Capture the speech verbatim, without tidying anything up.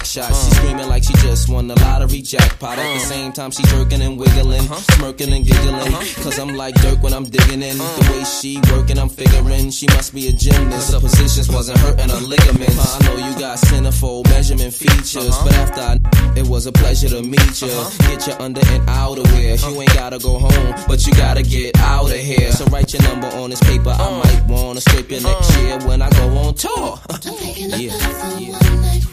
next shot. She screaming like she just won the lottery jackpot. At the same time, she jerking and wiggling, smirking and giggling. Cause I'm like Dirk when I'm digging in. The way she working, I'm figuring she must be a gymnast. The positions wasn't hurting her ligaments. I know you got centerfold measurement features, but after I, it was a pleasure to meet you. Get your under and outerwear. You ain't gotta go home, but you gotta get out of here. So write your number on this paper. I might wanna scrape your next year when I go on tour. I'm picking up yeah. the phone yeah. one night.